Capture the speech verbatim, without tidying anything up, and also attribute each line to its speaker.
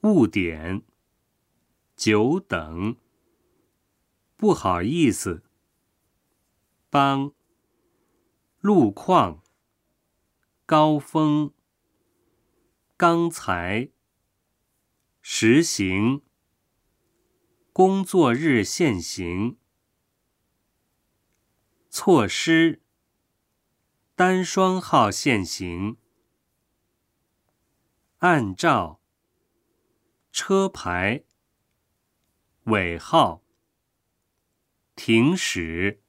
Speaker 1: 误点，久等，不好意思，帮，路况，高峰，刚才，实行，工作日现行，措施，单双号现行，按照，车牌，尾号，停驶。